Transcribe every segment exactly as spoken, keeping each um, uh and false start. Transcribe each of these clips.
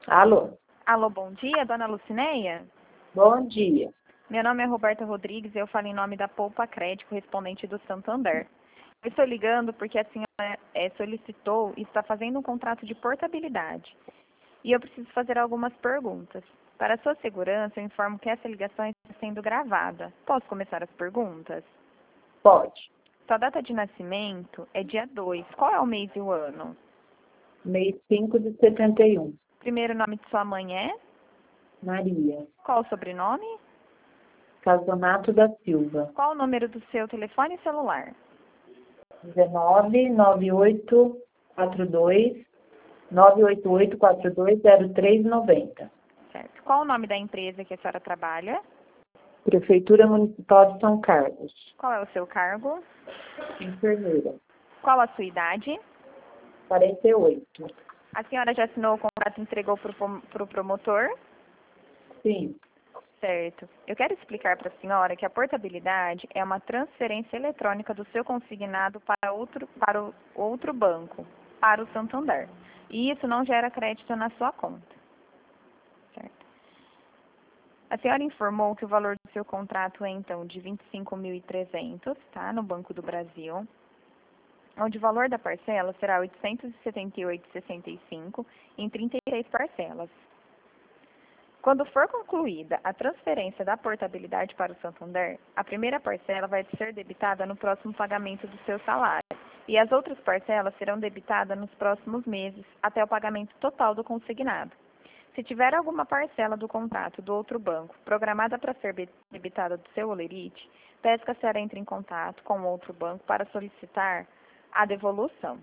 Alô, Alô, bom dia, dona Lucinéia? bom dia. Meu nome é Roberta Rodrigues e eu falo em nome da Poupa Crédito, correspondente do Santander. Eu estou ligando porque a senhora eh, solicitou e está fazendo um contrato de portabilidade. E eu preciso fazer algumas perguntas. Para sua segurança, eu informo que essa ligação está sendo gravada. Posso começar as perguntas? Pode. Sua data de nascimento é dia dois. Qual é o mês e o ano? Mês cinco de setenta e um. Primeiro nome de sua mãe é? Maria. Qual o sobrenome? Casonato da Silva. Qual o número do seu telefone celular? dezenove, nove oito quatro dois, nove oito oito quatro dois zero três nove zero. Certo. Qual o nome da empresa que a senhora trabalha? Prefeitura Municipal de São Carlos. Qual é o seu cargo? Enfermeira. Qual a sua idade? quarenta e oito. A senhora já assinou o contrato e entregou para o promotor? Sim. Certo. Eu quero explicar para a senhora que a portabilidade é uma transferência eletrônica do seu consignado para outro, para o outro banco, para o Santander. E isso não gera crédito na sua conta. Certo. A senhora informou que o valor do seu contrato é, então, de vinte e cinco mil e trezentos, tá? No Banco do Brasil, onde o valor da parcela será oitocentos e setenta e oito vírgula sessenta e cinco em trinta e seis parcelas. Quando for concluída a transferência da portabilidade para o Santander, a primeira parcela vai ser debitada no próximo pagamento do seu salário e as outras parcelas serão debitadas nos próximos meses até o pagamento total do consignado. Se tiver alguma parcela do contrato do outro banco programada para ser debitada do seu holerite, peço que a senhora entre em contato com o outro banco para solicitar a devolução.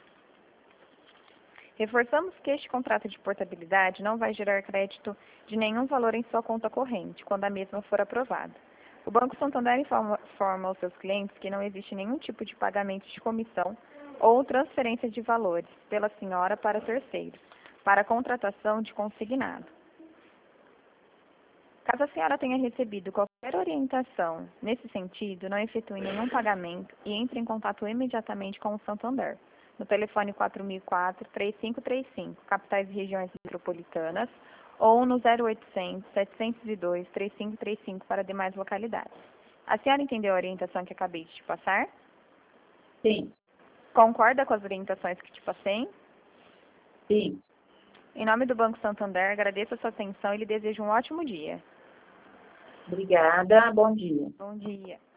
Reforçamos que este contrato de portabilidade não vai gerar crédito de nenhum valor em sua conta corrente, quando a mesma for aprovada. O Banco Santander informa, informa aos seus clientes que não existe nenhum tipo de pagamento de comissão ou transferência de valores pela senhora para terceiros, para a contratação de consignado. Caso a senhora tenha recebido qualquer orientação nesse sentido, não efetue nenhum pagamento e entre em contato imediatamente com o Santander, no telefone quatro mil e quatro, três cinco três cinco, capitais e regiões metropolitanas, ou no zero oitocentos, setecentos e dois, trinta e cinco trinta e cinco para demais localidades. A senhora entendeu a orientação que acabei de te passar? Sim. Concorda com as orientações que te passei? Sim. Em nome do Banco Santander, agradeço a sua atenção e lhe desejo um ótimo dia. Obrigada. Bom dia. Bom dia.